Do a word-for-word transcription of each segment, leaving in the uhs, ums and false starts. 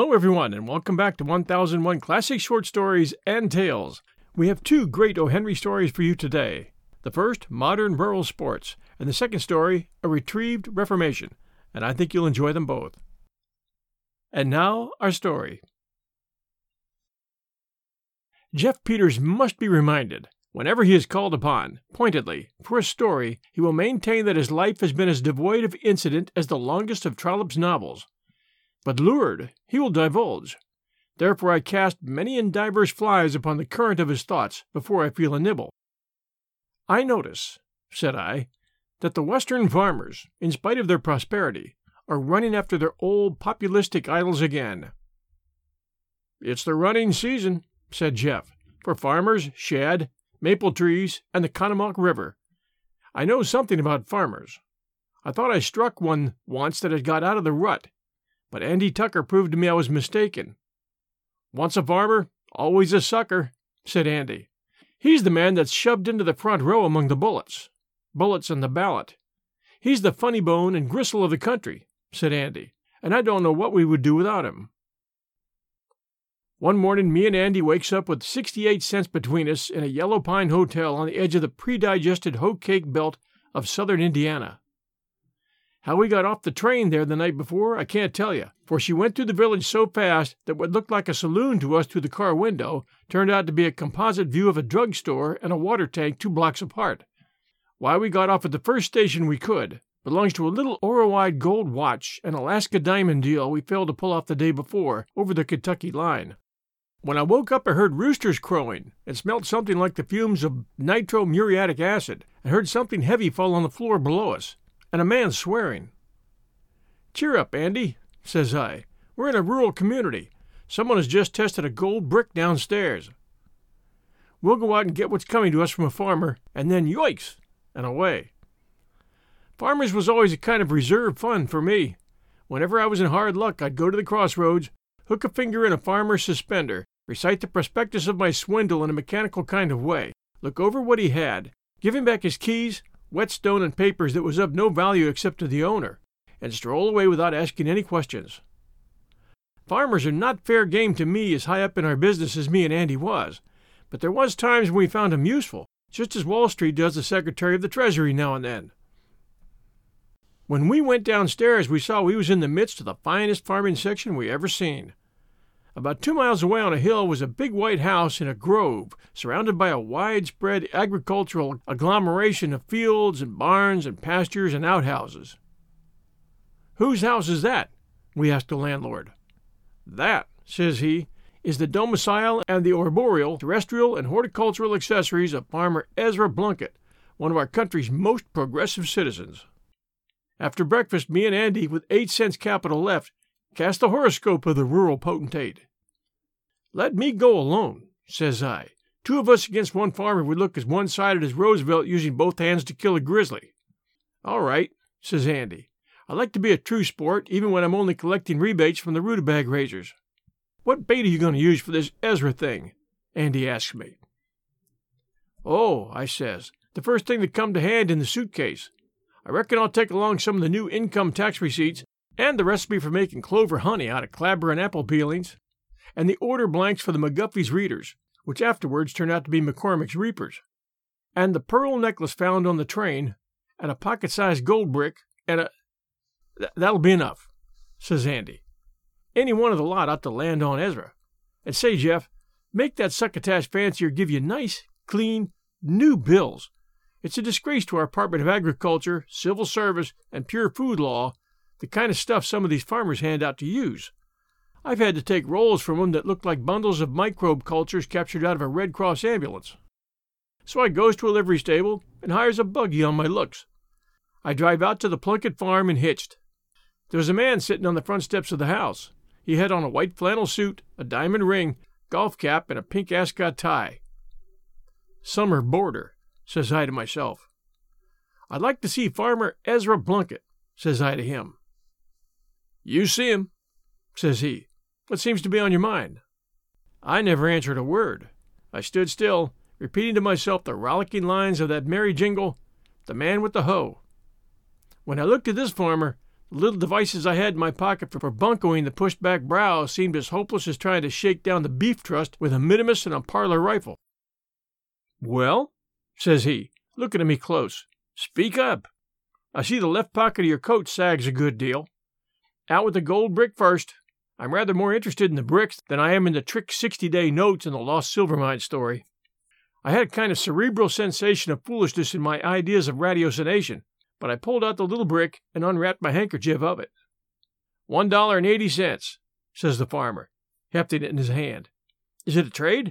Hello, everyone, and welcome back to one thousand one Classic Short Stories and Tales. We have two great O. Henry stories for you today. The first, Modern Rural Sports, and the second story, A Retrieved Reformation, and I think you'll enjoy them both. And now, our story. Jeff Peters must be reminded, whenever he is called upon, pointedly, for a story, he will maintain that his life has been as devoid of incident as the longest of Trollope's novels. But lured, he will divulge. Therefore I cast many and divers flies upon the current of his thoughts before I feel a nibble. I notice, said I, that the Western farmers, in spite of their prosperity, are running after their old populistic idols again. It's the running season, said Jeff, for farmers, shad, maple trees, and the Conomock River. I know something about farmers. I thought I struck one once that had got out of the rut, but Andy Tucker proved to me I was mistaken. Once a farmer, always a sucker, said Andy. He's the man that's shoved into the front row among the bullets. Bullets and the ballot. He's the funny bone and gristle of the country, said Andy, and I don't know what we would do without him. One morning me and Andy wakes up with sixty-eight cents between us in a Yellow Pine hotel on the edge of the pre-digested hoe cake belt of southern Indiana. How we got off the train there the night before, I can't tell you, for she went through the village so fast that what looked like a saloon to us through the car window turned out to be a composite view of a drugstore and a water tank two blocks apart. Why we got off at the first station we could belongs to a little Oro-eyed gold watch and Alaska diamond deal we failed to pull off the day before over the Kentucky line. When I woke up I heard roosters crowing and smelt something like the fumes of nitromuriatic acid and heard something heavy fall on the floor below us, and a man swearing. Cheer up, Andy, says I. We're in a rural community. Someone has just tested a gold brick downstairs. We'll go out and get what's coming to us from a farmer, and then yoicks, and away. Farmers was always a kind of reserve fun for me. Whenever I was in hard luck, I'd go to the crossroads, hook a finger in a farmer's suspender, recite the prospectus of my swindle in a mechanical kind of way, look over what he had, give him back his keys, whetstone and papers that was of no value except to the owner, and stroll away without asking any questions. Farmers are not fair game to me as high up in our business as me and Andy was, but there was times when we found him useful, just as Wall Street does the Secretary of the Treasury now and then. When we went downstairs, we saw we was in the midst of the finest farming section we ever seen. About two miles away on a hill was a big white house in a grove, surrounded by a widespread agricultural agglomeration of fields and barns and pastures and outhouses. Whose house is that? We asked the landlord. That, says he, is the domicile and the arboreal, terrestrial, and horticultural accessories of Farmer Ezra Blunkett, one of our country's most progressive citizens. After breakfast, me and Andy, with eight cents capital left, cast the horoscope of the rural potentate. Let me go alone, says I. Two of us against one farmer would look as one-sided as Roosevelt using both hands to kill a grizzly. All right, says Andy. I like to be a true sport, even when I'm only collecting rebates from the rutabaga raisers. What bait are you going to use for this Ezra thing? Andy asks me. Oh, I says, the first thing that come to hand in the suitcase. I reckon I'll take along some of the new income tax receipts and the recipe for making clover honey out of clabber and apple peelings, and the order blanks for the McGuffey's readers, which afterwards turned out to be McCormick's reapers, and the pearl necklace found on the train, and a pocket-sized gold brick, and a... Th- that'll be enough, says Andy. Any one of the lot ought to land on Ezra. And say, Jeff, make that succotash fancier give you nice, clean, new bills. It's a disgrace to our Department of Agriculture, Civil Service, and Pure Food Law, the kind of stuff some of these farmers hand out to use. I've had to take rolls from 'em that look like bundles of microbe cultures captured out of a Red Cross ambulance. So I goes to a livery stable and hires a buggy on my looks. I drive out to the Plunkett farm and hitched. There was a man sitting on the front steps of the house. He had on a white flannel suit, a diamond ring, golf cap, and a pink ascot tie. Summer boarder, says I to myself. I'd like to see Farmer Ezra Blunkett, says I to him. You see him, says he. What seems to be on your mind? I never answered a word. I stood still, repeating to myself the rollicking lines of that merry jingle, The Man with the Hoe. When I looked at this farmer, The little devices I had in my pocket for buncoing the pushed-back brow seemed as hopeless as trying to shake down the beef trust with a minimus and a parlor rifle. "Well?" says he, looking at me close. "Speak up. I see the left pocket of your coat sags a good deal. Out with the gold brick first. I'm rather more interested in the bricks than I am in the trick sixty-day notes and the lost silver mine story. I had a kind of cerebral sensation of foolishness in my ideas of ratiocination, but I pulled out the little brick and unwrapped my handkerchief of it. One dollar and eighty cents, says the farmer, hefting it in his hand. Is it a trade?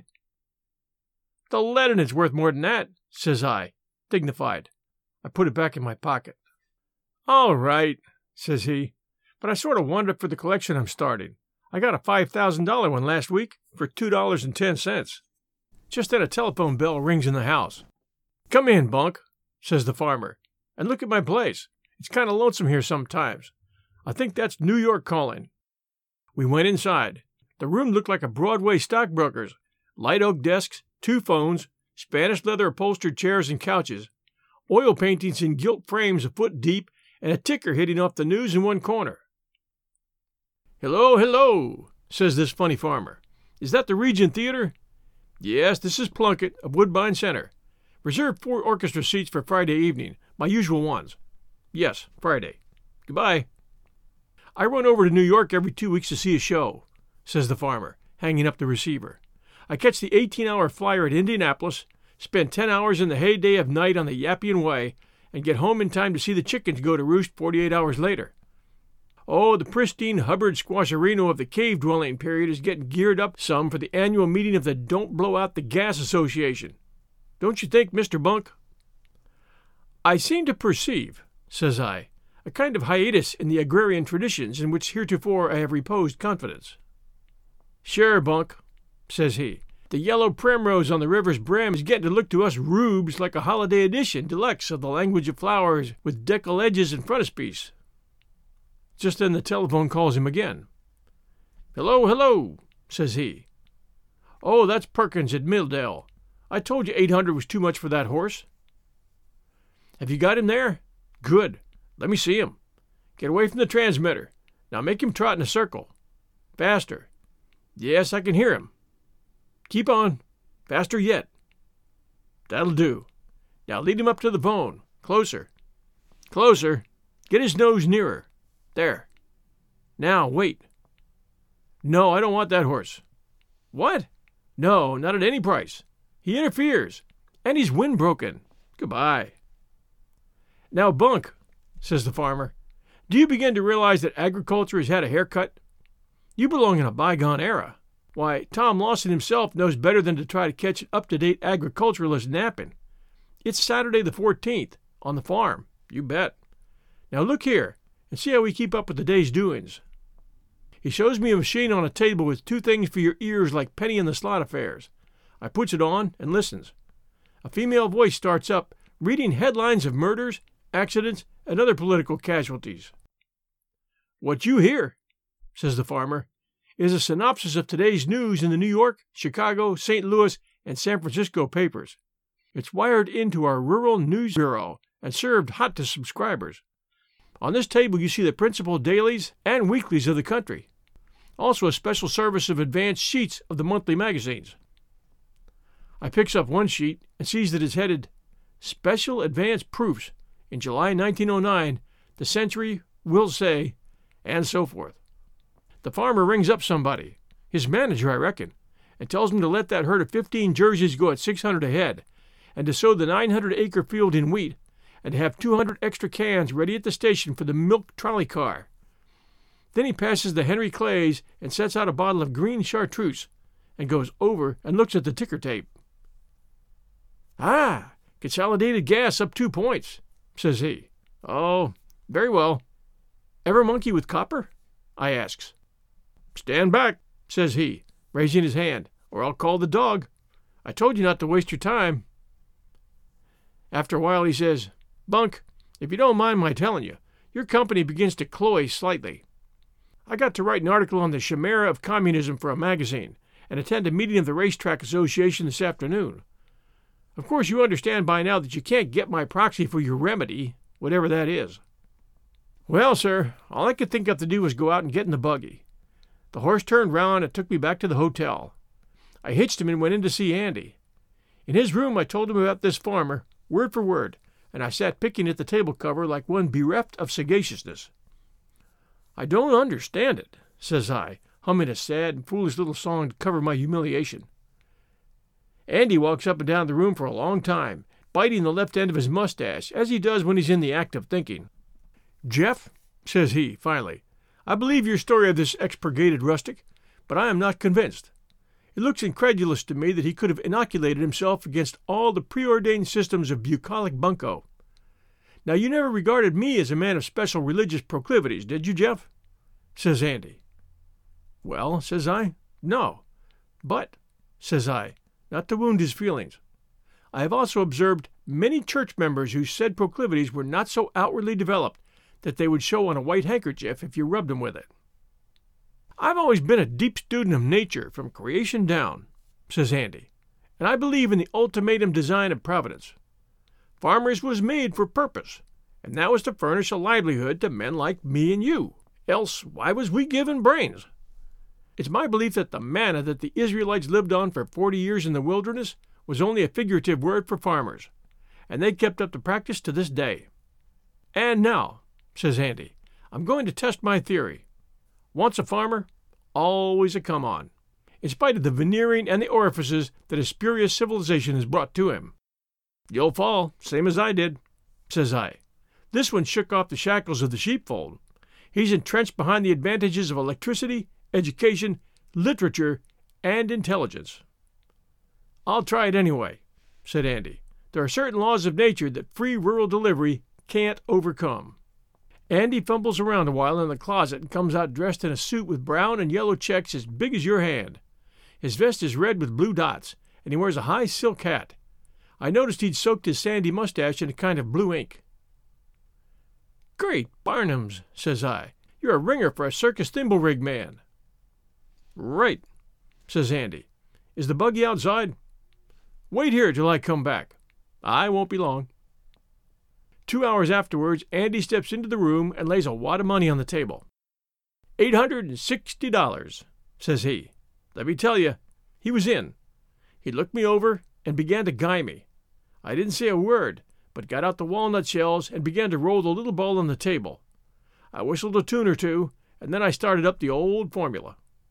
The lead in it's worth more than that, says I, dignified. I put it back in my pocket. All right, says he, but I sort of wanted it for the collection I'm starting. I got a five thousand dollars one last week for two dollars and ten cents. Just then a telephone bell rings in the house. Come in, Bunk, says the farmer, and look at my place. It's kind of lonesome here sometimes. I think that's New York calling. We went inside. The room looked like a Broadway stockbroker's. Light oak desks, two phones, Spanish leather upholstered chairs and couches, oil paintings in gilt frames a foot deep, and a ticker hitting off the news in one corner. Hello, hello, says this funny farmer. Is that the Regent Theater? Yes, this is Plunkett of Woodbine Center. Reserve four orchestra seats for Friday evening, my usual ones. Yes, Friday. Goodbye. I run over to New York every two weeks to see a show, says the farmer, hanging up the receiver. I catch the eighteen-hour flyer at Indianapolis, spend ten hours in the heyday of night on the Yappian Way, and get home in time to see the chickens go to roost forty-eight hours later. Oh, the pristine Hubbard squasherino of the cave-dwelling period is getting geared up some for the annual meeting of the Don't Blow Out the Gas Association. Don't you think, Mister Bunk? I seem to perceive, says I, a kind of hiatus in the agrarian traditions in which heretofore I have reposed confidence. Sure, Bunk, says he. The yellow primrose on the river's brim is getting to look to us rubes like a holiday edition deluxe of the Language of Flowers with decal edges and frontispiece. Just then the telephone calls him again. Hello, hello, says he. Oh, that's Perkins at Milldale. I told you eight hundred was too much for that horse. Have you got him there? Good. Let me see him. Get away from the transmitter. Now make him trot in a circle. Faster. Yes, I can hear him. Keep on. Faster yet. That'll do. Now lead him up to the bone. Closer. Closer. Get his nose nearer. There. Now, wait. No, I don't want that horse. What? No, not at any price. He interferes, and he's wind-broken. Goodbye. Now, Bunk, says the farmer, do you begin to realize that agriculture has had a haircut? You belong in a bygone era. Why, Tom Lawson himself knows better than to try to catch an up-to-date agriculturalist napping. It's Saturday the fourteenth, on the farm, you bet. Now look here, and see how we keep up with the day's doings. He shows me a machine on a table with two things for your ears like penny in the slot affairs. I puts it on and listens. A female voice starts up, reading headlines of murders, accidents, and other political casualties. What you hear, says the farmer, is a synopsis of today's news in the New York, Chicago, Saint Louis, and San Francisco papers. It's wired into our rural news bureau and served hot to subscribers. On this table you see the principal dailies and weeklies of the country. Also a special service of advanced sheets of the monthly magazines. I picks up one sheet and sees that it's headed Special Advanced Proofs in July nineteen oh nine, the Century will say, and so forth. The farmer rings up somebody, his manager I reckon, and tells him to let that herd of fifteen jerseys go at six hundred a head, and to sow the nine hundred acre field in wheat, and to have two hundred extra cans ready at the station for the milk trolley car. Then he passes the Henry Clays and sets out a bottle of green chartreuse, and goes over and looks at the ticker tape. Ah, Consolidated Gas up two points, says he. Oh, very well. Ever monkey with copper? I asks. Stand back, says he, raising his hand, or I'll call the dog. I told you not to waste your time. After a while he says, Bunk, if you don't mind my telling you, your company begins to cloy slightly. I got to write an article on the chimera of communism for a magazine, and attend a meeting of the Racetrack Association this afternoon. Of course, you understand by now that you can't get my proxy for your remedy, whatever that is. Well, sir, all I could think of to do was go out and get in the buggy. The horse turned round and took me back to the hotel. I hitched him and went in to see Andy. In his room I told him about this farmer, word for word, and I sat picking at the table cover like one bereft of sagaciousness. "I don't understand it," says I, humming a sad and foolish little song to cover my humiliation. Andy walks up and down the room for a long time, biting the left end of his mustache, as he does when he's in the act of thinking. "Jeff," says he, finally, "I believe your story of this expurgated rustic, but I am not convinced. It looks incredulous to me that he could have inoculated himself against all the preordained systems of bucolic bunco. Now, you never regarded me as a man of special religious proclivities, did you, Jeff?" says Andy. "Well," says I, "no. But," says I, not to wound his feelings, "I have also observed many church members whose said proclivities were not so outwardly developed that they would show on a white handkerchief if you rubbed them with it. I've always been a deep student of nature from creation down," says Andy, "and I believe in the ultimatum design of Providence. Farmers was made for purpose, and that was to furnish a livelihood to men like me and you. Else, why was we given brains? It's my belief that the manna that the Israelites lived on for forty years in the wilderness was only a figurative word for farmers, and they kept up the practice to this day. And now," says Andy, "I'm going to test my theory. Once a farmer, always a come-on, in spite of the veneering and the orifices that a spurious civilization has brought to him. You'll fall, same as I did," says I. "This one shook off the shackles of the sheepfold. He's entrenched behind the advantages of electricity, education, literature, and intelligence." "I'll try it anyway," said Andy. "There are certain laws of nature that free rural delivery can't overcome." Andy fumbles around a while in the closet and comes out dressed in a suit with brown and yellow checks as big as your hand. His vest is red with blue dots, and he wears a high silk hat. I noticed he'd soaked his sandy mustache in a kind of blue ink. "Great Barnums," says I, "you're a ringer for a circus thimble-rig man." "Right," says Andy. "Is the buggy outside?" "Wait here till I come back. I won't be long." Two hours afterwards, Andy steps into the room and lays a wad of money on the table. Eight hundred and sixty dollars, says he. Let me tell you, he was in. He looked me over and began to guy me. I didn't say a word, but got out the walnut shells and began to roll the little ball on the table. I whistled a tune or two, and then I started up the old formula.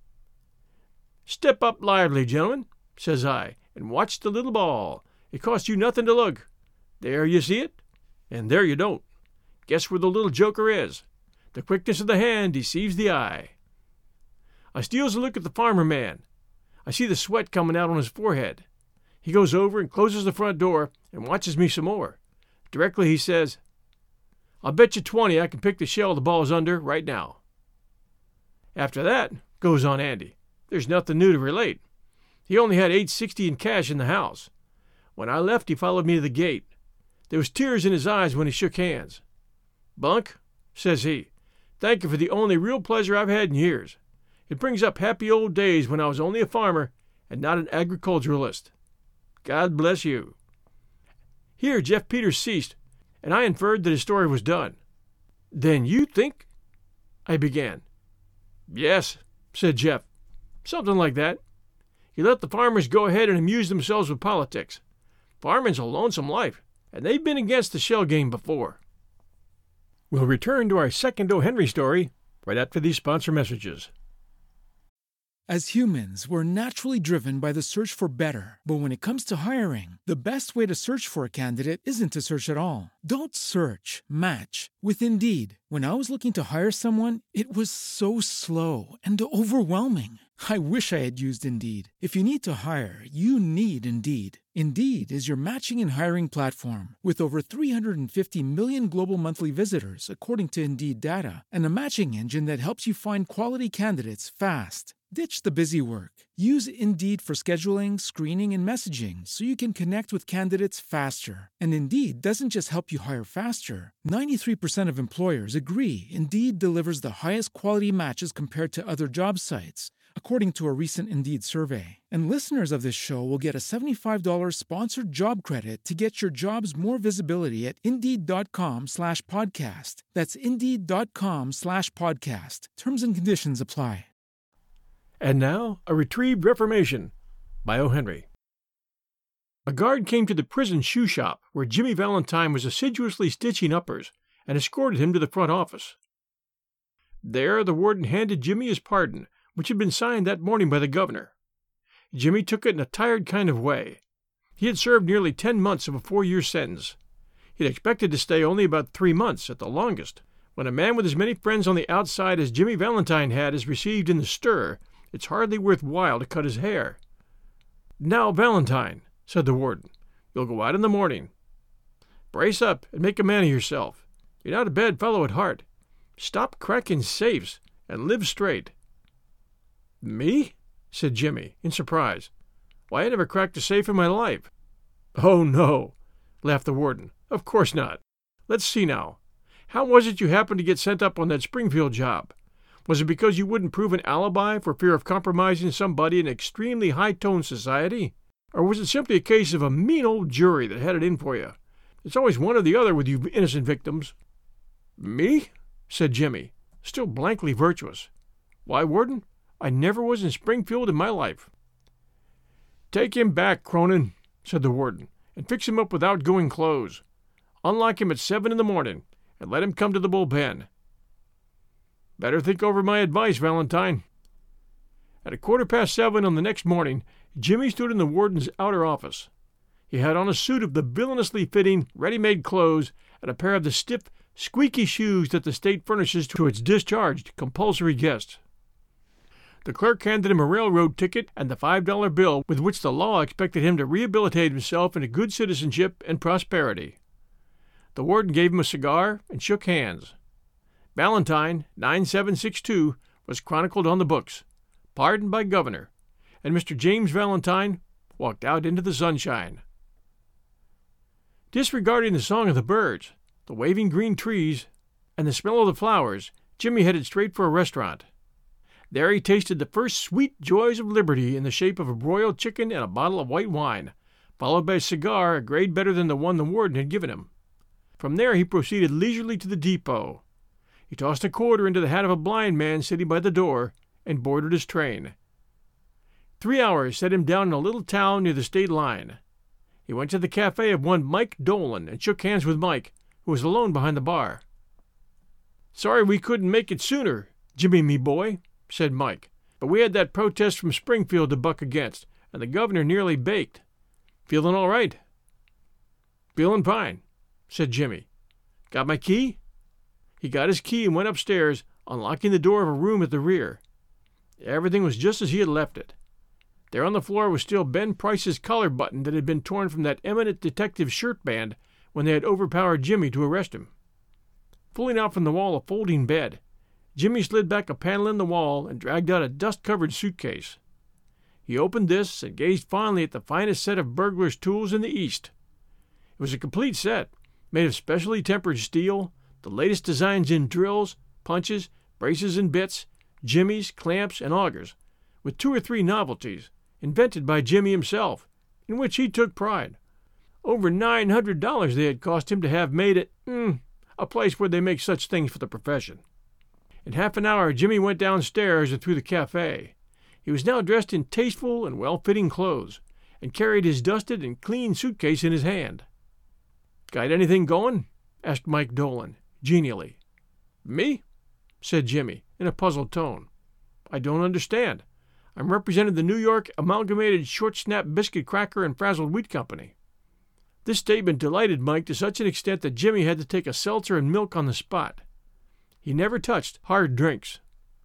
"Step up lively, gentlemen," says I, "and watch the little ball. It costs you nothing to look. There you see it, and there you don't. Guess where the little joker is. The quickness of the hand deceives the eye." I steals a look at the farmer man. I see the sweat coming out on his forehead. He goes over and closes the front door and watches me some more. Directly he says, "I'll bet you twenty I can pick the shell the ball's under right now." "After that," goes on Andy, "there's nothing new to relate. He only had eight sixty in cash in the house. When I left, he followed me to the gate. There was tears in his eyes when he shook hands. 'Bunk,' says he, 'thank you for the only real pleasure I've had in years. It brings up happy old days when I was only a farmer and not an agriculturalist. God bless you.'" Here Jeff Peters ceased, and I inferred that his story was done. "Then you think—" I began. "Yes," said Jeff, "something like that. He let the farmers go ahead and amuse themselves with politics. Farming's a lonesome life, and they've been against the shell game before." We'll return to our second O. Henry story right after these sponsor messages. As humans, we're naturally driven by the search for better. But when it comes to hiring, the best way to search for a candidate isn't to search at all. Don't search, match with Indeed. When I was looking to hire someone, it was so slow and overwhelming. I wish I had used Indeed. If you need to hire, you need Indeed. Indeed is your matching and hiring platform with over three hundred fifty million global monthly visitors, according to Indeed data, and a matching engine that helps you find quality candidates fast. Ditch the busy work. Use Indeed for scheduling, screening, and messaging so you can connect with candidates faster. And Indeed doesn't just help you hire faster. ninety-three percent of employers agree Indeed delivers the highest quality matches compared to other job sites. according to a recent Indeed survey. And listeners of this show will get a seventy-five dollars sponsored job credit to get your jobs more visibility at Indeed.com slash podcast. That's Indeed.com slash podcast. Terms and conditions apply. And now, a retrieved reformation by O. Henry. A guard came to the prison shoe shop where Jimmy Valentine was assiduously stitching uppers and escorted him to the front office. There, the warden handed Jimmy his pardon, which had been signed that morning by the governor. Jimmy took it in a tired kind of way. He had served nearly ten months of a four-year sentence. He had expected to stay only about three months at the longest. When a man with as many friends on the outside as Jimmy Valentine had is received in the stir, it's hardly worth while to cut his hair. "Now, Valentine," said the warden, "you'll go out in the morning. Brace up and make a man of yourself. You're not a bad fellow at heart. Stop cracking safes and live straight." "Me?" said Jimmy, in surprise. "Why, I never cracked a safe in my life." "Oh, no," laughed the warden. "Of course not. Let's see now. How was it you happened to get sent up on that Springfield job? Was it because you wouldn't prove an alibi for fear of compromising somebody in extremely high-toned society? Or was it simply a case of a mean old jury that had it in for you? It's always one or the other with you innocent victims." "Me?" said Jimmy, still blankly virtuous. "Why, warden, I never was in Springfield in my life." "Take him back, Cronin," said the warden, "and fix him up with outgoing clothes. Unlock him at seven in the morning, and let him come to the bullpen." "Better think over my advice, Valentine." At a quarter past seven on the next morning, Jimmy stood in the warden's outer office. He had on a suit of the villainously fitting, ready-made clothes and a pair of the stiff, squeaky shoes that the state furnishes to its discharged, compulsory guests. The clerk handed him a railroad ticket and the five dollar bill with which the law expected him to rehabilitate himself into good citizenship and prosperity. The warden gave him a cigar and shook hands. Valentine, nine seven six two, was chronicled on the books, pardoned by governor, and Mister James Valentine walked out into the sunshine. Disregarding the song of the birds, the waving green trees, and the smell of the flowers, Jimmy headed straight for a restaurant. There he tasted the first sweet joys of liberty in the shape of a broiled chicken and a bottle of white wine, followed by a cigar a grade better than the one the warden had given him. From there he proceeded leisurely to the depot. He tossed a quarter into the hat of a blind man sitting by the door and boarded his train. Three hours set him down in a little town near the state line. He went to the cafe of one Mike Dolan and shook hands with Mike, who was alone behind the bar. "Sorry we couldn't make it sooner, Jimmy, me boy," said Mike, "but we had that protest from Springfield to buck against, and the governor nearly baked. Feeling all right?" "Feeling fine," said Jimmy. "Got my key?" He got his key and went upstairs, unlocking the door of a room at the rear. Everything was just as he had left it. There on the floor was still Ben Price's collar button that had been torn from that eminent detective's shirt band when they had overpowered Jimmy to arrest him. Pulling out from the wall a folding bed, Jimmy slid back a panel in the wall and dragged out a dust-covered suitcase. He opened this and gazed fondly at the finest set of burglar's tools in the East. It was a complete set, made of specially tempered steel, the latest designs in drills, punches, braces and bits, jimmies, clamps, and augers, with two or three novelties, invented by Jimmy himself, in which he took pride. Over nine hundred dollars they had cost him to have made at mm, a place where they make such things for the profession. In half an hour Jimmy went downstairs and through the cafe. He was now dressed in tasteful and well-fitting clothes, and carried his dusted and clean suitcase in his hand. "Got anything going?" asked Mike Dolan, genially. "Me?" said Jimmy, in a puzzled tone. "I don't understand. I'm representing the New York Amalgamated Short Snap Biscuit Cracker and Frazzled Wheat Company." This statement delighted Mike to such an extent that Jimmy had to take a seltzer and milk on the spot. He never touched hard drinks.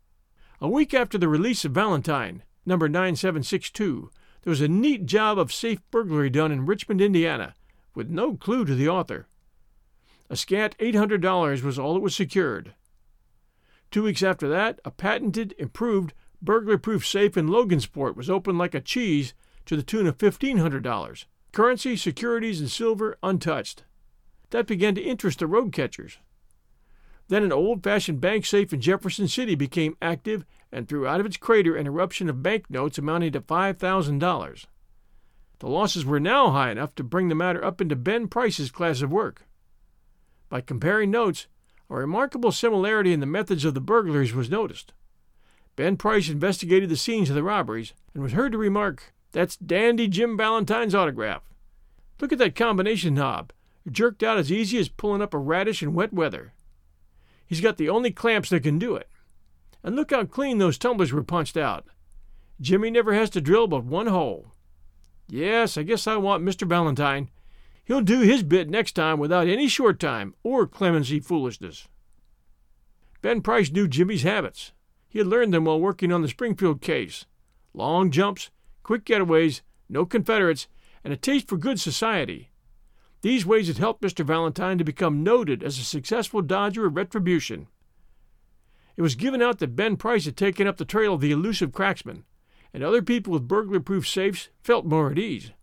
A week after the release of Valentine, number nine seven six two, there was a neat job of safe burglary done in Richmond, Indiana, with no clue to the author. A scant eight hundred dollars was all that was secured. Two weeks after that, a patented, improved, burglar-proof safe in Logansport was opened like a cheese to the tune of fifteen hundred dollars. Currency, securities, and silver untouched. That began to interest the road catchers. Then an old-fashioned bank safe in Jefferson City became active and threw out of its crater an eruption of banknotes amounting to five thousand dollars. The losses were now high enough to bring the matter up into Ben Price's class of work. By comparing notes, a remarkable similarity in the methods of the burglaries was noticed. Ben Price investigated the scenes of the robberies and was heard to remark, "That's Dandy Jim Valentine's autograph. Look at that combination knob, jerked out as easy as pulling up a radish in wet weather. He's got the only clamps that can do it. And look how clean those tumblers were punched out. Jimmy never has to drill but one hole. Yes, I guess I want Mister Valentine. He'll do his bit next time without any short time or clemency foolishness." Ben Price knew Jimmy's habits. He had learned them while working on the Springfield case. Long jumps, quick getaways, no Confederates, and a taste for good society. These ways had helped Mister Valentine to become noted as a successful dodger of retribution. It was given out that Ben Price had taken up the trail of the elusive cracksman, and other people with burglar-proof safes felt more at ease.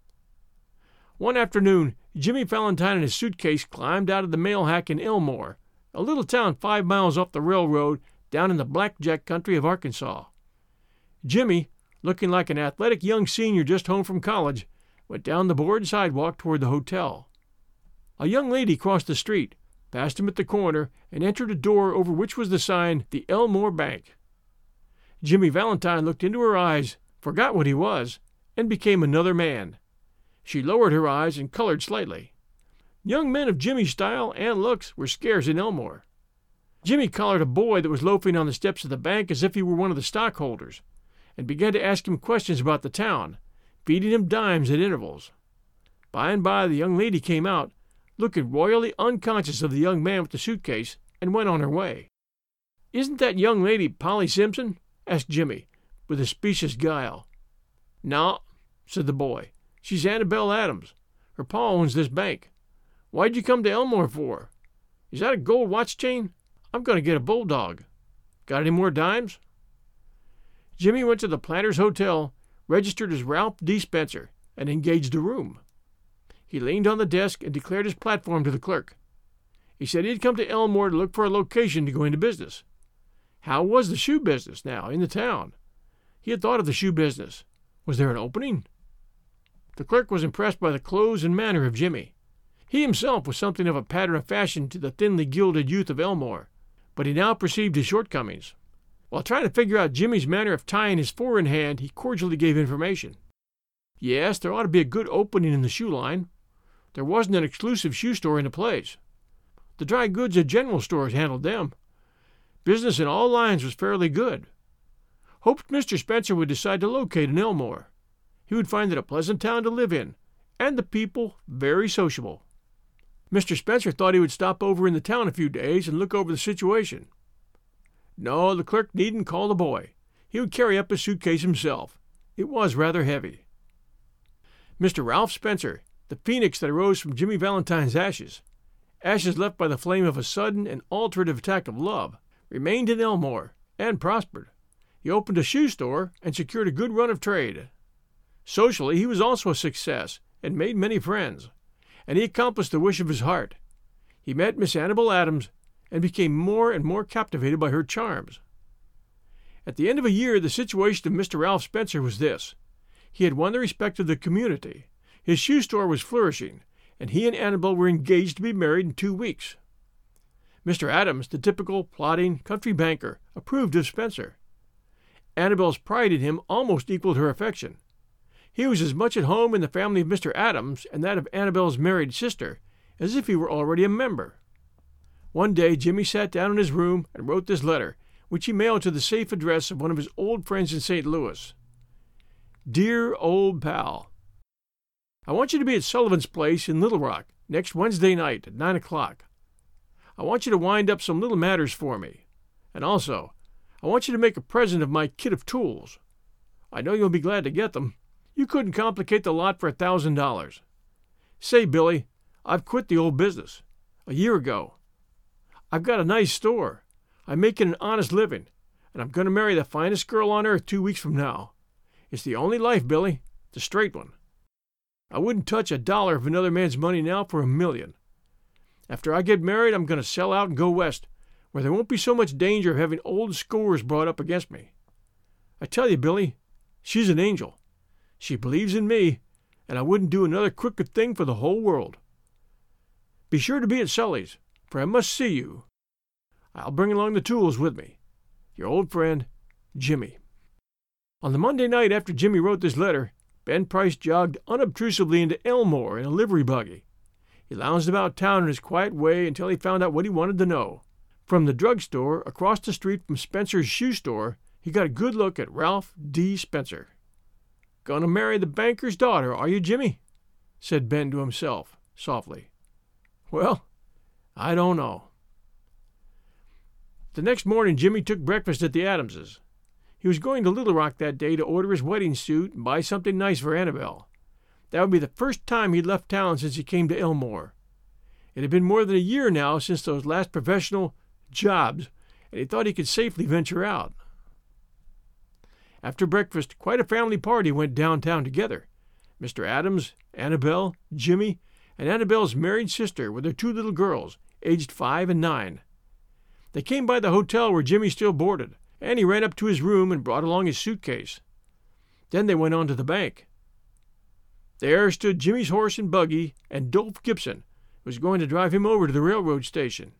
One afternoon, Jimmy Valentine and his suitcase climbed out of the mail hack in Elmore, a little town five miles off the railroad down in the blackjack country of Arkansas. Jimmy, looking like an athletic young senior just home from college, went down the board sidewalk toward the hotel. A young lady crossed the street, passed him at the corner, and entered a door over which was the sign, "The Elmore Bank." Jimmy Valentine looked into her eyes, forgot what he was, and became another man. She lowered her eyes and colored slightly. Young men of Jimmy's style and looks were scarce in Elmore. Jimmy collared a boy that was loafing on the steps of the bank as if he were one of the stockholders, and began to ask him questions about the town, feeding him dimes at intervals. By and by the young lady came out, looking royally unconscious of the young man with the suitcase, and went on her way. "Isn't that young lady Polly Simpson?" asked Jimmy, with a specious guile. "No," said the boy. "She's Annabelle Adams. Her pa owns this bank. Why'd you come to Elmore for? Is that a gold watch chain? I'm going to get a bulldog. Got any more dimes?" Jimmy went to the Planters Hotel, registered as Ralph D. Spencer, and engaged a room. He leaned on the desk and declared his platform to the clerk. He said he had come to Elmore to look for a location to go into business. How was the shoe business, now, in the town? He had thought of the shoe business. Was there an opening? The clerk was impressed by the clothes and manner of Jimmy. He himself was something of a pattern of fashion to the thinly gilded youth of Elmore, but he now perceived his shortcomings. While trying to figure out Jimmy's manner of tying his four in hand, he cordially gave information. Yes, there ought to be a good opening in the shoe line. There wasn't an exclusive shoe store in the place. The dry goods and general stores handled them. Business in all lines was fairly good. Hoped Mister Spencer would decide to locate in Elmore. He would find it a pleasant town to live in, and the people very sociable. Mister Spencer thought he would stop over in the town a few days and look over the situation. No, the clerk needn't call the boy. He would carry up his suitcase himself. It was rather heavy. Mister Ralph Spencer, the phoenix that arose from Jimmy Valentine's ashes, ashes left by the flame of a sudden and alterative attack of love, remained in Elmore, and prospered. He opened a shoe store and secured a good run of trade. Socially, he was also a success, and made many friends, and he accomplished the wish of his heart. He met Miss Annabelle Adams, and became more and more captivated by her charms. At the end of a year, the situation of Mister Ralph Spencer was this. He had won the respect of the community. His shoe store was flourishing, and he and Annabelle were engaged to be married in two weeks. Mister Adams, the typical, plodding, country banker, approved of Spencer. Annabelle's pride in him almost equaled her affection. He was as much at home in the family of Mister Adams and that of Annabelle's married sister as if he were already a member. One day Jimmy sat down in his room and wrote this letter, which he mailed to the safe address of one of his old friends in Saint Louis. Dear old pal, I want you to be at Sullivan's place in Little Rock next Wednesday night at nine o'clock. I want you to wind up some little matters for me, and also I want you to make a present of my kit of tools. I know you'll be glad to get them. You couldn't complicate the lot for a thousand dollars. Say, Billy, I've quit the old business. A year ago. I've got a nice store. I'm making an honest living, and I'm going to marry the finest girl on earth two weeks from now. It's the only life, Billy, the straight one. I wouldn't touch a dollar of another man's money now for a million. After I get married, I'm going to sell out and go west, where there won't be so much danger of having old scores brought up against me. I tell you, Billy, she's an angel. She believes in me, and I wouldn't do another crooked thing for the whole world. Be sure to be at Sully's, for I must see you. I'll bring along the tools with me. Your old friend, Jimmy. On the Monday night after Jimmy wrote this letter, Ben Price jogged unobtrusively into Elmore in a livery buggy. He lounged about town in his quiet way until he found out what he wanted to know. From the drugstore across the street from Spencer's shoe store, he got a good look at Ralph D. Spencer. "Gonna marry the banker's daughter, are you, Jimmy?" said Ben to himself, softly. "Well, I don't know." The next morning Jimmy took breakfast at the Adamses. He was going to Little Rock that day to order his wedding suit and buy something nice for Annabelle. That would be the first time he'd left town since he came to Elmore. It had been more than a year now since those last professional jobs, and he thought he could safely venture out. After breakfast, quite a family party went downtown together. Mister Adams, Annabelle, Jimmy, and Annabelle's married sister with their two little girls, aged five and nine. They came by the hotel where Jimmy still boarded, and he ran up to his room and brought along his suitcase. Then they went on to the bank. There stood Jimmy's horse and buggy, and Dolph Gibson, who was going to drive him over to the railroad station.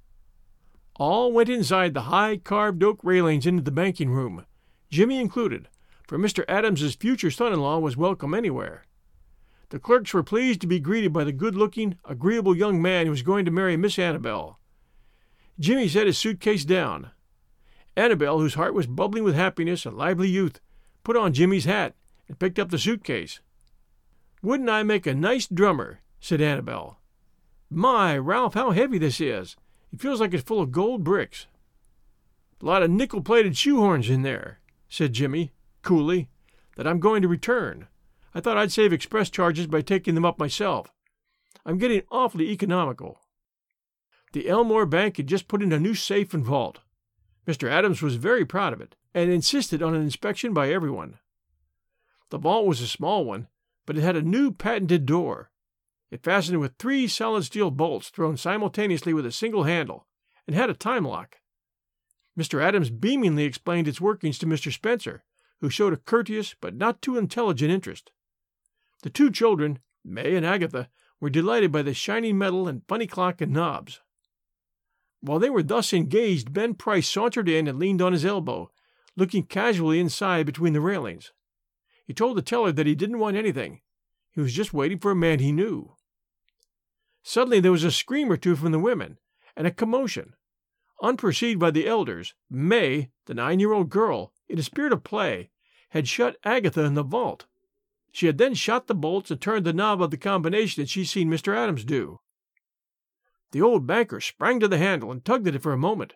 All went inside the high carved oak railings into the banking room, Jimmy included, for Mister Adams's future son-in-law was welcome anywhere. The clerks were pleased to be greeted by the good-looking, agreeable young man who was going to marry Miss Annabelle. Jimmy set his suitcase down. Annabelle, whose heart was bubbling with happiness and lively youth, put on Jimmy's hat and picked up the suitcase. "Wouldn't I make a nice drummer?" said Annabelle. "My, Ralph, how heavy this is. It feels like it's full of gold bricks." "A lot of nickel-plated shoehorns in there," said Jimmy, coolly, "that I'm going to return. I thought I'd save express charges by taking them up myself. I'm getting awfully economical." The Elmore Bank had just put in a new safe and vault. Mister Adams was very proud of it, and insisted on an inspection by everyone. The vault was a small one, but it had a new patented door. It fastened with three solid steel bolts thrown simultaneously with a single handle, and had a time lock. Mister Adams beamingly explained its workings to Mister Spencer, who showed a courteous but not too intelligent interest. The two children, May and Agatha, were delighted by the shining metal and funny clock and knobs. While they were thus engaged, Ben Price sauntered in and leaned on his elbow, looking casually inside between the railings. He told the teller that he didn't want anything. He was just waiting for a man he knew. Suddenly there was a scream or two from the women, and a commotion. Unperceived by the elders, May, the nine-year-old girl, in a spirit of play, had shut Agatha in the vault. She had then shot the bolts and turned the knob of the combination that she'd seen Mister Adams do. The old banker sprang to the handle and tugged at it for a moment.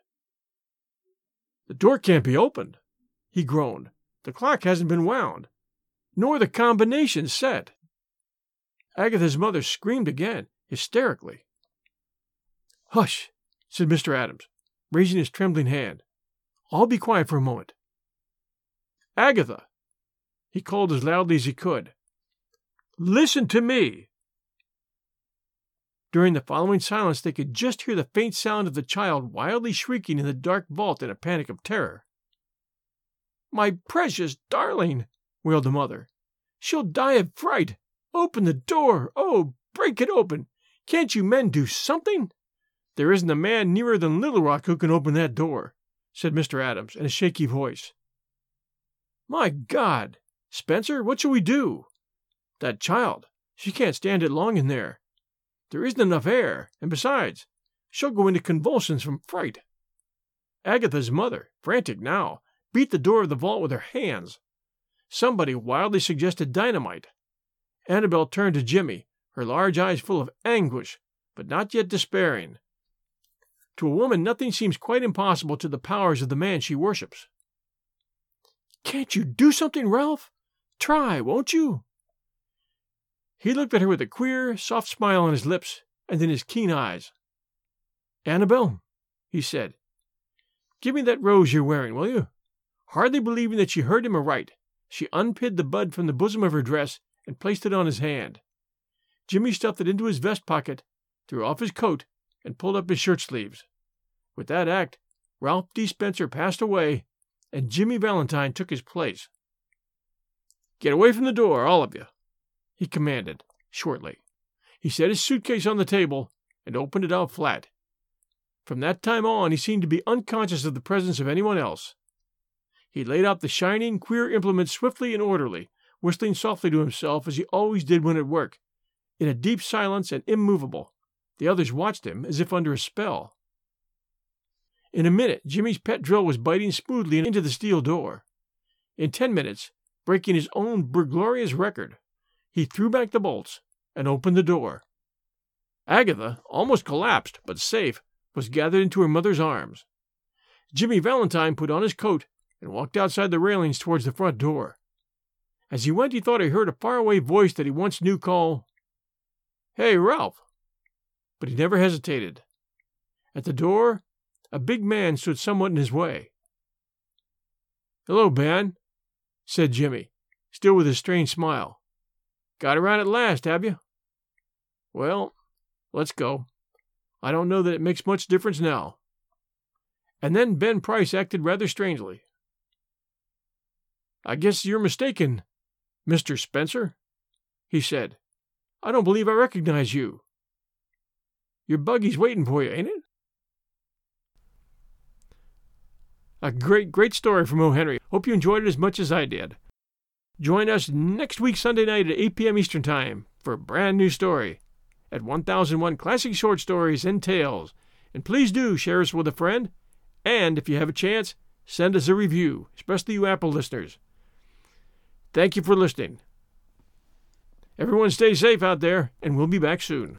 "The door can't be opened," he groaned. "The clock hasn't been wound, nor the combination set." Agatha's mother screamed again, hysterically. "Hush," said Mister Adams, raising his trembling hand. "I'll be quiet for a moment. Agatha," he called as loudly as he could, "listen to me." During the following silence they could just hear the faint sound of the child wildly shrieking in the dark vault in a panic of terror. "My precious darling," wailed the mother. "She'll die of fright. Open the door. Oh, break it open. Can't you men do something?" "There isn't a man nearer than Little Rock who can open that door," said Mister Adams in a shaky voice. "My God! Spencer, what shall we do? That child, she can't stand it long in there. There isn't enough air, and besides, she'll go into convulsions from fright." Agatha's mother, frantic now, beat the door of the vault with her hands. Somebody wildly suggested dynamite. Annabelle turned to Jimmy, her large eyes full of anguish, but not yet despairing. To a woman nothing seems quite impossible to the powers of the man she worships. "Can't you do something, Ralph? Try, won't you?" He looked at her with a queer, soft smile on his lips and in his keen eyes. "Annabelle," he said, "give me that rose you're wearing, will you?" Hardly believing that she heard him aright, she unpinned the bud from the bosom of her dress and placed it on his hand. Jimmy stuffed it into his vest pocket, threw off his coat, and pulled up his shirt sleeves. With that act, Ralph D. Spencer passed away, and Jimmy Valentine took his place. "Get away from the door, all of you," he commanded, shortly. He set his suitcase on the table and opened it out flat. From that time on, he seemed to be unconscious of the presence of anyone else. He laid out the shining, queer implements swiftly and orderly, whistling softly to himself as he always did when at work, in a deep silence and immovable. The others watched him as if under a spell. In a minute, Jimmy's pet drill was biting smoothly into the steel door. In ten minutes, breaking his own burglarious record, he threw back the bolts and opened the door. Agatha, almost collapsed, but safe, was gathered into her mother's arms. Jimmy Valentine put on his coat and walked outside the railings towards the front door. As he went, he thought he heard a faraway voice that he once knew call, "Hey, Ralph!" But he never hesitated. At the door, a big man stood somewhat in his way. "Hello, Ben," said Jimmy, still with his strange smile. "Got around at last, have you? Well, let's go. I don't know that it makes much difference now." And then Ben Price acted rather strangely. "I guess you're mistaken, Mister Spencer," he said. "I don't believe I recognize you. Your buggy's waiting for you, ain't it?" A great, great story from O. Henry. Hope you enjoyed it as much as I did. Join us next week Sunday night at eight p.m. Eastern Time for a brand new story at one thousand one Classic Short Stories and Tales. And please do share us with a friend. And if you have a chance, send us a review, especially you Apple listeners. Thank you for listening. Everyone stay safe out there, and we'll be back soon.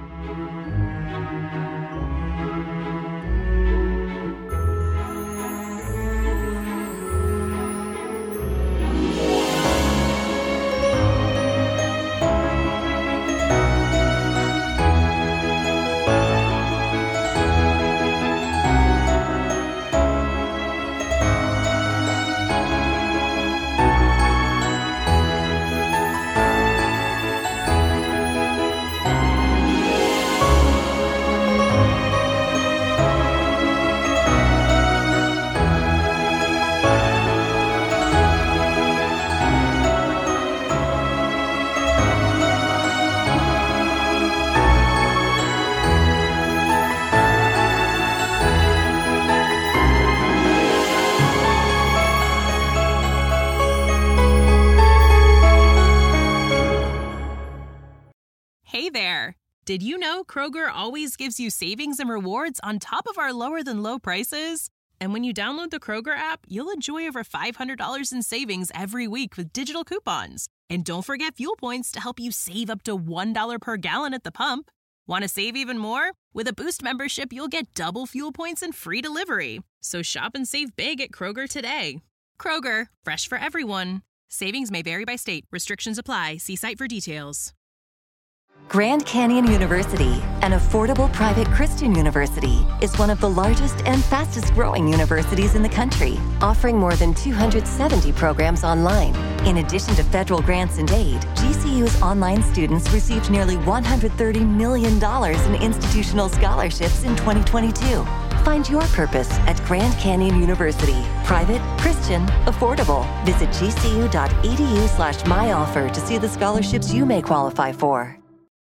Did you know Kroger always gives you savings and rewards on top of our lower-than-low prices? And when you download the Kroger app, you'll enjoy over five hundred dollars in savings every week with digital coupons. And don't forget fuel points to help you save up to one dollar per gallon at the pump. Want to save even more? With a Boost membership, you'll get double fuel points and free delivery. So shop and save big at Kroger today. Kroger, fresh for everyone. Savings may vary by state. Restrictions apply. See site for details. Grand Canyon University, an affordable private Christian university, is one of the largest and fastest-growing universities in the country, offering more than two hundred seventy programs online. In addition to federal grants and aid, G C U's online students received nearly one hundred thirty million dollars in institutional scholarships in twenty twenty-two. Find your purpose at Grand Canyon University. Private, Christian, affordable. Visit gcu.edu slash myoffer to see the scholarships you may qualify for.